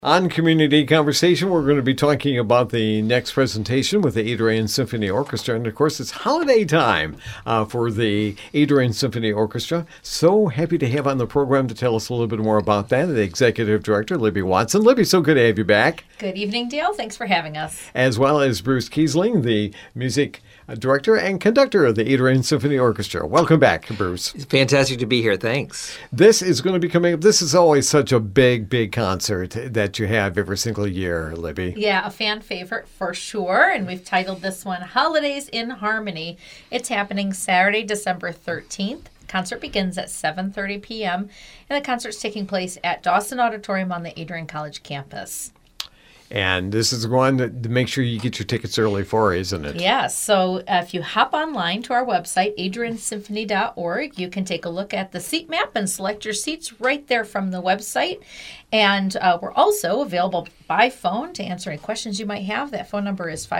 On Community Conversation, we're going to be talking about the next presentation with the Adrian Symphony Orchestra. And of course, it's holiday time for the Adrian Symphony Orchestra. So happy to have on the program to tell us a little bit more about that, the Executive Director, Libby Watson. Libby, so good to have you back. Good evening, Dale. Thanks for having us. As well as Bruce Kiesling, the Music Director and Conductor of the Adrian Symphony Orchestra. Welcome back, Bruce. It's fantastic to be here. Thanks. This is going to be coming up. This is always such a big concert that you have every single year, Libby. Yeah, a fan favorite for sure. And we've titled this one Holidays in Harmony. It's happening Saturday, December 13th. Concert begins at 7:30 p.m. and the concert's taking place at Dawson Auditorium on the Adrian College campus. And this is one to make sure you get your tickets early for, isn't it? Yeah, so if you hop online to our website, adriansymphony.org, you can take a look at the seat map and select your seats right there from the website. And we're also available by phone to answer any questions you might have. That phone number is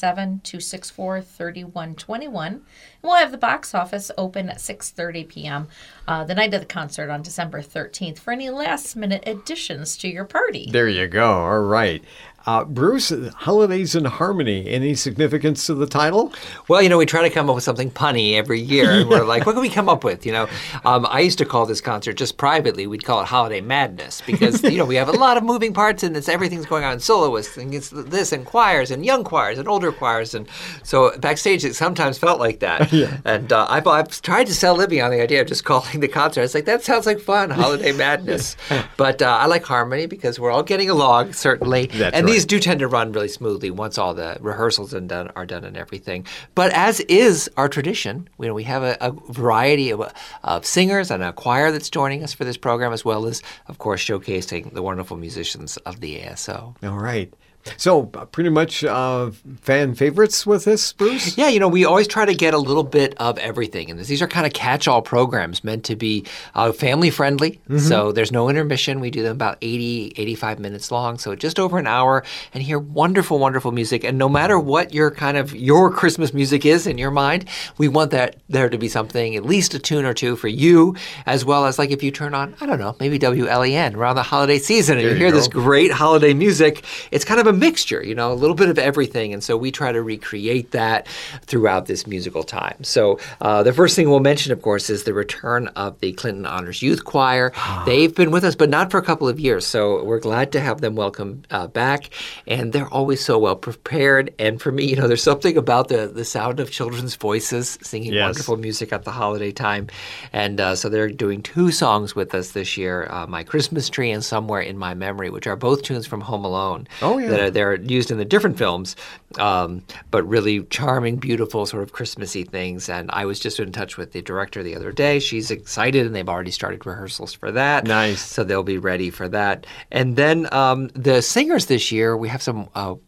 517-264-3121. And we'll have the box office open at 6:30 p.m. The night of the concert on December 13th for any last-minute additions to your party. There you go. All right. Bruce, Holidays in Harmony, any significance to the title? Well, we try to come up with something punny every year. And we're like, what can we come up with? I used to call this concert just privately, we'd call it Holiday Madness because, we have a lot of moving parts and everything's going on. Soloists and it's this and choirs and young choirs and older choirs. And so backstage, it sometimes felt like that. Yeah. And I've tried to sell Libby on the idea of just calling the concert. It's like, that sounds like fun, Holiday Madness. But I like harmony because we're all getting along, certainly. That's and right. These do tend to run really smoothly once all the rehearsals are done and everything. But as is our tradition, we have a variety of singers and a choir that's joining us for this program, as well as, of course, showcasing the wonderful musicians of the ASO. All right. So pretty much fan favorites with this, Bruce? Yeah, we always try to get a little bit of everything in this. These are kind of catch-all programs meant to be family-friendly. Mm-hmm. So there's no intermission. We do them about 85 minutes long, so just over an hour, and hear wonderful, wonderful music. And no matter what your Christmas music is in your mind, we want that there to be something, at least a tune or two for you, as well as like if you turn on, I don't know, maybe WLEN around the holiday season, and you hear this great holiday music. It's kind of a mixture, a little bit of everything. And so we try to recreate that throughout this musical time. So the first thing we'll mention, of course, is the return of the Clinton Honors Youth Choir. They've been with us, but not for a couple of years. So we're glad to have them welcome back. And they're always so well prepared. And for me, there's something about the sound of children's voices singing wonderful music at the holiday time. And so they're doing 2 songs with us this year, My Christmas Tree and Somewhere in My Memory, which are both tunes from Home Alone. Oh, yeah. They're used in the different films, but really charming, beautiful, sort of Christmassy things. And I was just in touch with the director the other day. She's excited, and they've already started rehearsals for that. Nice. So they'll be ready for that. And then the singers this year, we have some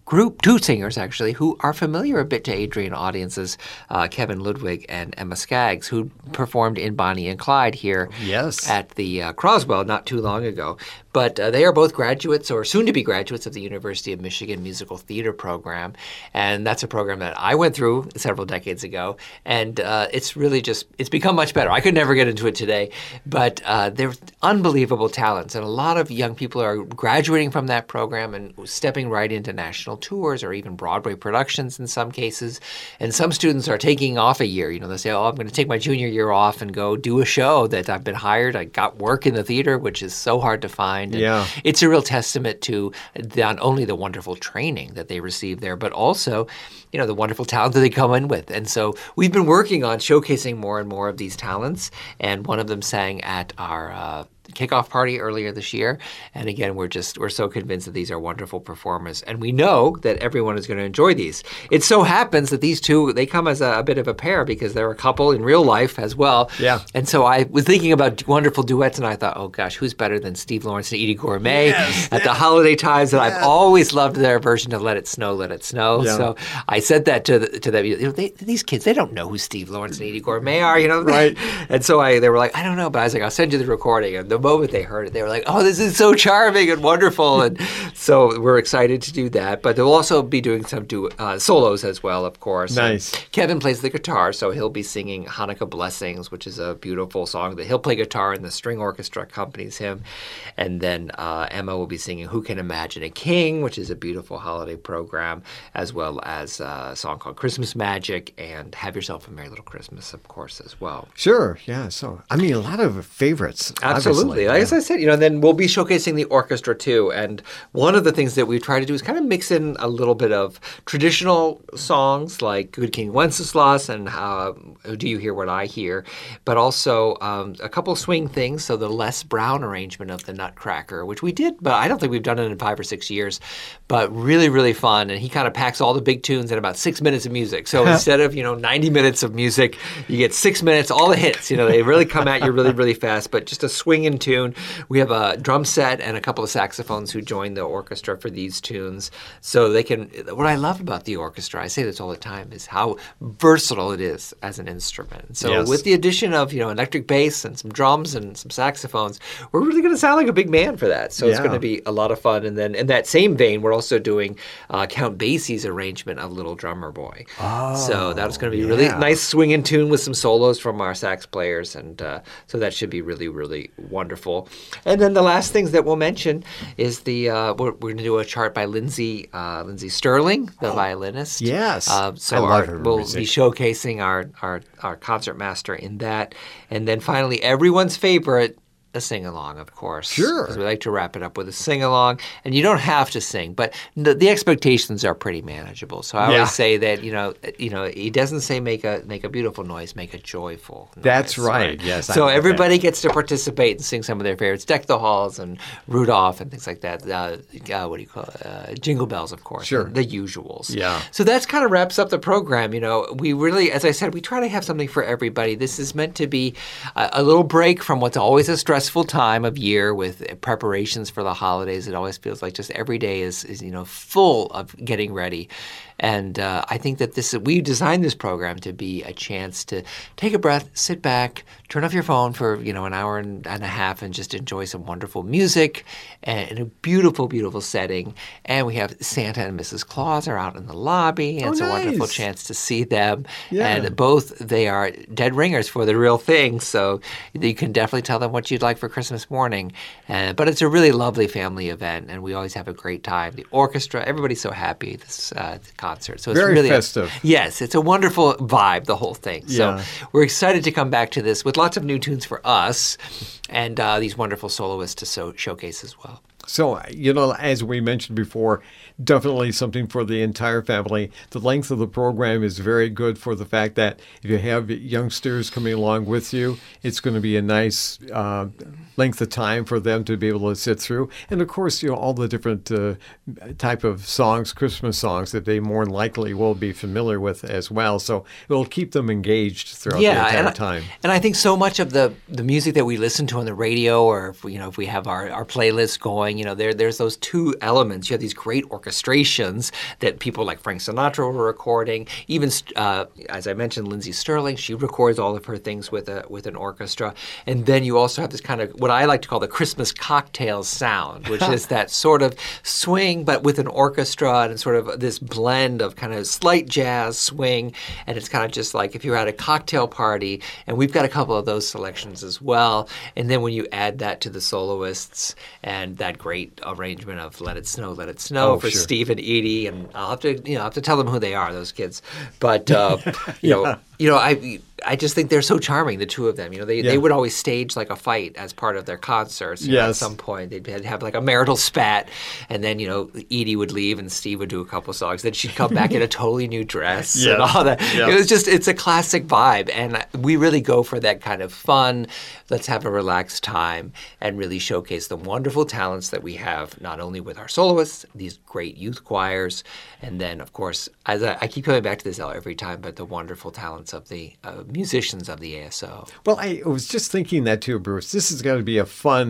2 singers, actually, who are familiar a bit to Adrian audiences, Kevin Ludwig and Emma Skaggs, who performed in Bonnie and Clyde here at the Croswell not too long ago. But they are both graduates or soon-to-be graduates of the University of Michigan Musical Theater Program. And that's a program that I went through several decades ago. And it's really it's become much better. I could never get into it today. But they're unbelievable talents. And a lot of young people are graduating from that program and stepping right into national tours or even Broadway productions in some cases. And some students are taking off a year. They say, I'm going to take my junior year off and go do a show that I've been hired. I got work in the theater, which is so hard to find. Yeah. It's a real testament to not only the wonderful training that they receive there, but also, the wonderful talent that they come in with. And so we've been working on showcasing more and more of these talents. And one of them sang at our kickoff party earlier this year. And again, we're so convinced that these are wonderful performers. And we know that everyone is going to enjoy these. It so happens that these 2, they come as a bit of a pair because they're a couple in real life as well. Yeah. And so I was thinking about wonderful duets, and I thought, oh gosh, who's better than Steve Lawrence and Edie Gourmet at the holiday times? And I've always loved their version of Let It Snow, Let It Snow. Yeah. So I said that to them. These kids, they don't know who Steve Lawrence and Edie Gourmet are, Right. And so they were like, I don't know, but I was like, I'll send you the recording. And the moment they heard it, they were like, oh, this is so charming and wonderful. And So we're excited to do that. But they'll also be doing some solos as well, of course. Nice. And Kevin plays the guitar, so he'll be singing Hanukkah Blessings, which is a beautiful song that he'll play guitar and the string orchestra accompanies him. And then Emma will be singing Who Can Imagine a King, which is a beautiful holiday program, as well as a song called Christmas Magic and Have Yourself a Merry Little Christmas, of course, as well. Sure, yeah. So, I mean, a lot of favorites. Absolutely. Obviously. As I said, and then we'll be showcasing the orchestra too. And one of the things that we try to do is kind of mix in a little bit of traditional songs like Good King Wenceslas and Do You Hear What I Hear, but also a couple swing things. So the Les Brown arrangement of the Nutcracker, which we did, but I don't think we've done it in 5 or 6 years, but really, really fun. And he kind of packs all the big tunes in about 6 minutes of music. So instead of, 90 minutes of music, you get 6 minutes, all the hits. They really come at you really, really fast, but just a swinging tune. We have a drum set and a couple of saxophones who join the orchestra for these tunes. So they can, what I love about the orchestra, I say this all the time, is how versatile it is as an instrument. So Yes. with the addition of, electric bass and some drums and some saxophones, we're really going to sound like a big band for that. So it's Yeah. going to be a lot of fun. And then in that same vein, we're also doing Count Basie's arrangement of Little Drummer Boy. So that's going to be really yeah. nice swinging tune with some solos from our sax players. And so that should be really, really wonderful. And then the last things that we'll mention is we're going to do a chart by Lindsay Sterling, the violinist. Yes. So I love her we'll music. be showcasing our concertmaster in that. And then finally, everyone's favorite, a sing-along, of course. Sure. Because we like to wrap it up with a sing-along. And you don't have to sing, but the expectations are pretty manageable. So I Yeah. always say that, he doesn't say make a beautiful noise, make a joyful noise. That's right. Yes, I So love that. everybody gets to participate and sing some of their favorites. Deck the Halls and Rudolph and things like that. What do you call it? Jingle Bells, of course. Sure. The usuals. Yeah. So that's kind of wraps up the program. We really, as I said, we try to have something for everybody. This is meant to be a little break from what's always a stressful time of year with preparations for the holidays. It always feels like just every day is full of getting ready. And I think that we designed this program to be a chance to take a breath, sit back, turn off your phone for an hour and a half, and just enjoy some wonderful music in a beautiful, beautiful setting. And we have Santa and Mrs. Claus are out in the lobby, and it's a wonderful nice. chance to see them. Yeah. And they are dead ringers for the real thing, so you can definitely tell them what you'd like for Christmas morning. But it's a really lovely family event, and we always have a great time. The orchestra, everybody's so happy this concert. So it's Very really festive. Yes, it's a wonderful vibe, the whole thing. Yeah. So we're excited to come back to this with lots of new tunes for us and these wonderful soloists to showcase as well. So, as we mentioned before, definitely something for the entire family. The length of the program is very good for the fact that if you have youngsters coming along with you, it's going to be a nice length of time for them to be able to sit through. And of course, all the different type of songs, Christmas songs that they more than likely will be familiar with as well. So it'll keep them engaged throughout the entire time. And I think so much of the music that we listen to on the radio, or if we have our playlists going, there's those two elements. You have these great orchestrations that people like Frank Sinatra were recording. Even as I mentioned, Lindsay Sterling, she records all of her things with an orchestra. And then you also have this kind of what I like to call the Christmas cocktail sound, which is that sort of swing but with an orchestra and sort of this blend of kind of slight jazz swing. And it's kind of just like if you're at a cocktail party, and we've got a couple of those selections as well. And then when you add that to the soloists and that great arrangement of Let It Snow, Let It Snow for sure. Steve and Edie, and I'll have to tell them who they are, those kids. But I just think they're so charming, the two of them. They would always stage like a fight as part of their concerts. At Yes. some point, they'd have like a marital spat, and then Edie would leave and Steve would do a couple songs. Then she'd come back in a totally new dress and all that. Yeah. It's a classic vibe, and we really go for that kind of fun. Let's have a relaxed time and really showcase the wonderful talents that we have, not only with our soloists, these great youth choirs, and then of course, as I keep coming back to this every time, but the wonderful talents of the musicians of the ASO. Well, I was just thinking that too, Bruce. This is going to be a fun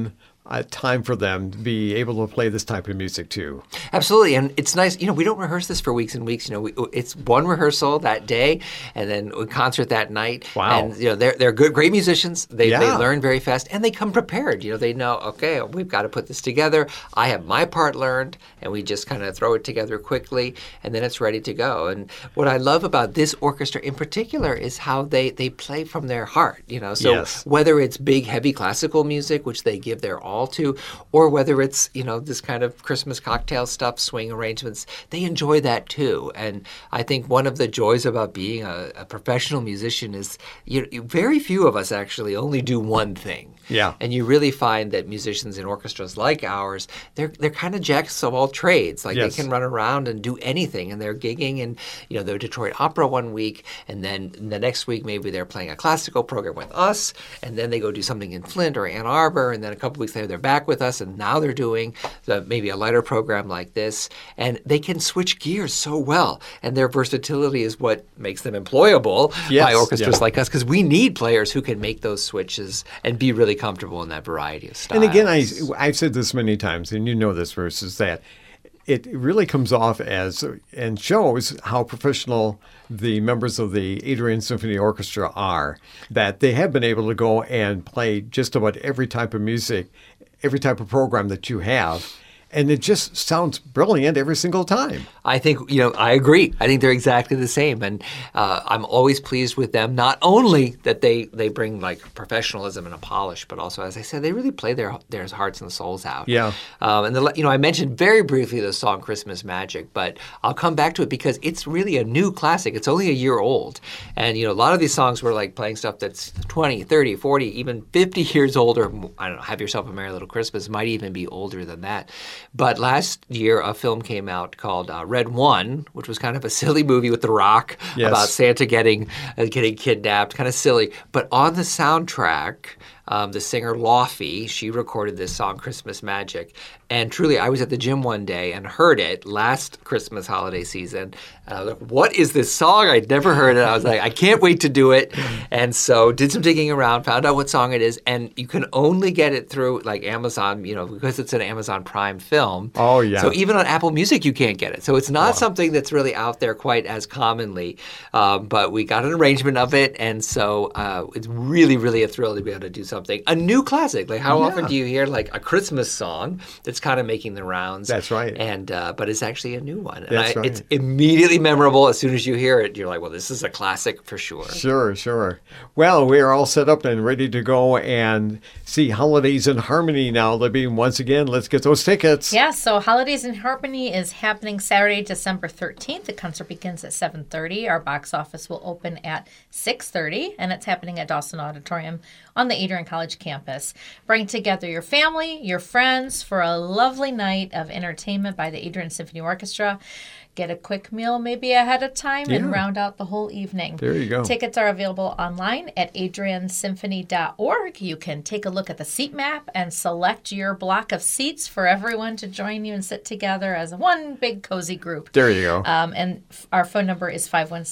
time for them to be able to play this type of music too. Absolutely, and it's nice. We don't rehearse this for weeks and weeks. It's one rehearsal that day, and then a concert that night. Wow! And they're great musicians. They Yeah. learn very fast, and they come prepared. They know, okay, we've got to put this together. I have my part learned, and we just kind of throw it together quickly, and then it's ready to go. And what I love about this orchestra in particular is how they play from their heart. So Yes. whether it's big, heavy classical music, which they give their all to, or whether it's this kind of Christmas cocktail stuff, swing arrangements, they enjoy that too. And I think one of the joys about being a professional musician is very few of us actually only do one thing. Yeah. And you really find that musicians in orchestras like ours, they're kind of jacks of all trades. Like Yes. they can run around and do anything, and they're gigging in the Detroit Opera one week, and then the next week maybe they're playing a classical program with us, and then they go do something in Flint or Ann Arbor, and then a couple weeks later they're back with us, and now they're doing maybe a lighter program like this, and they can switch gears so well, and their versatility is what makes them employable Yes. by orchestras Yeah. like us, because we need players who can make those switches and be really comfortable in that variety of styles. And again, I've said this many times, and you know this, Bruce, is that it really comes off as and shows how professional the members of the Adrian Symphony Orchestra are, that they have been able to go and play just about every type of music, every type of program that you have. And it just sounds brilliant every single time. I think, I agree. I think they're exactly the same. And I'm always pleased with them, not only that they bring like professionalism and a polish, but also, as I said, they really play their hearts and souls out. Yeah. And I mentioned very briefly the song Christmas Magic, but I'll come back to it because it's really a new classic. It's only a year old. And, a lot of these songs were like playing stuff that's 20, 30, 40, even 50 years old, or I don't know, Have Yourself a Merry Little Christmas might even be older than that. But last year, a film came out called Red One, which was kind of a silly movie with The Rock Yes. about Santa getting kidnapped, kind of silly. But on the soundtrack, the singer Laufey, she recorded this song, Christmas Magic. And truly, I was at the gym one day and heard it last Christmas holiday season. And I was like, what is this song? I'd never heard it. I was like, I can't wait to do it. And so did some digging around, found out what song it is. And you can only get it through like Amazon, because it's an Amazon Prime film. Oh, yeah. So even on Apple Music, you can't get it. So it's not something that's really out there quite as commonly. But we got an arrangement of it. And so it's really, really a thrill to be able to do something. A new classic. Like how often do you hear like a Christmas song that's kind of making the rounds? That's right. And but it's actually a new one. And That's right. It's immediately memorable. As soon as you hear it, you're like, well, this is a classic for sure. Sure. Well, we are all set up and ready to go and see Holidays in Harmony now, Libby. Once again, let's get those tickets. Yeah, so Holidays in Harmony is happening Saturday, December 13th. The concert begins at 7:30. Our box office will open at 6:30, and it's happening at Dawson Auditorium on the Adrian College campus. Bring together your family, your friends for a lovely night of entertainment by the Adrian Symphony Orchestra. Get a quick meal maybe ahead of time and round out the whole evening. There you go. Tickets are available online at adriansymphony.org. You can take a look at the seat map and select your block of seats for everyone to join you and sit together as one big cozy group. There you go. And our phone number is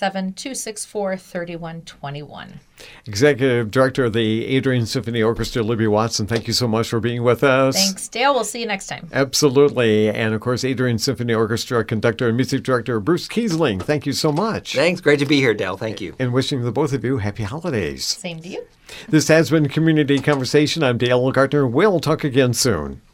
517-264-3121. Executive Director of the Adrian Symphony Orchestra, Libby Watson, thank you so much for being with us. Thanks, Dale. We'll see you next time. Absolutely. And of course, Adrian Symphony Orchestra conductor and music director Bruce Kiesling, thank you so much. Thanks. Great to be here, Dale. Thank you. And wishing the both of you happy holidays. Same to you. This has been Community Conversation. I'm Dale Gardner. We'll talk again soon.